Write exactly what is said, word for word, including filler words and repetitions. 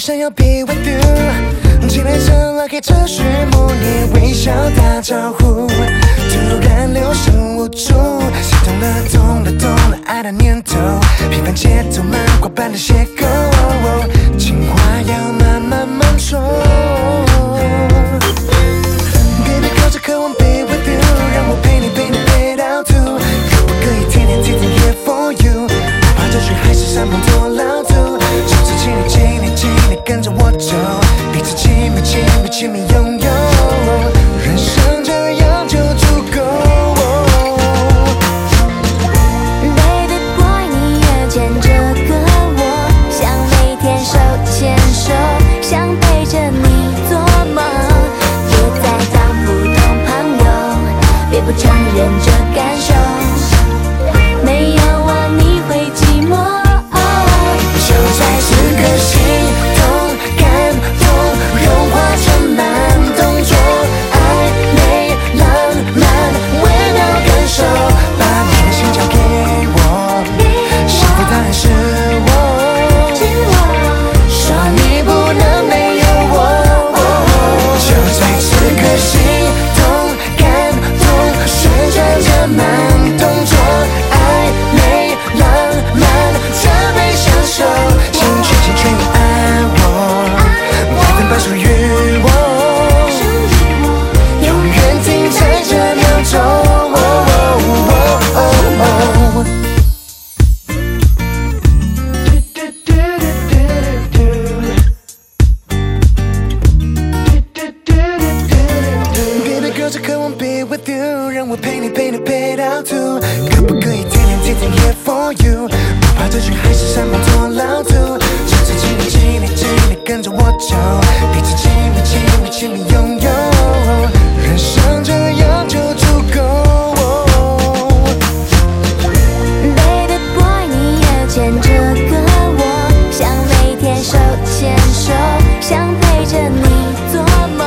想要 be with you， 期待着拉开这序幕，你微笑打招呼，突然留神无助，心痛了，痛了，痛了，爱的念头，平凡节奏，漫画般的邂逅，情话要慢慢慢说。Baby， 靠着渴望 be with you， 让我陪你陪你陪到吐，可不可以天天天天 here for you？ 爬着去还是山坡多老土，从此请你请你请你跟着我走，彼此亲密亲密亲密拥有，人生这样就足够。 Baby boy， 你越见这个我，想每天手牵手，想陪着你做梦，别再当普通朋友，别不承认这感受，没有我你会寂寞。 就在此刻，心动感动融化成慢动作，暧昧浪漫微妙感受，把你的心交给我，幸福当然是我，说你不能没有我。就在此刻，心动感动旋转着慢动作，暧昧浪漫这杯享受，心全心全意爱我，百分百属于我，永远停在这秒钟。Baby girl， 这渴望 be with you， 让我陪你陪你陪到吐，可不可以天天天天 here for you？ 不怕这群海誓山盟多老土，从此请你请你请你跟着我走，彼此亲密亲密亲密拥有，人生这样就足够。 Baby boy， 你越见这个我，想每天手牵手，想陪着你做梦，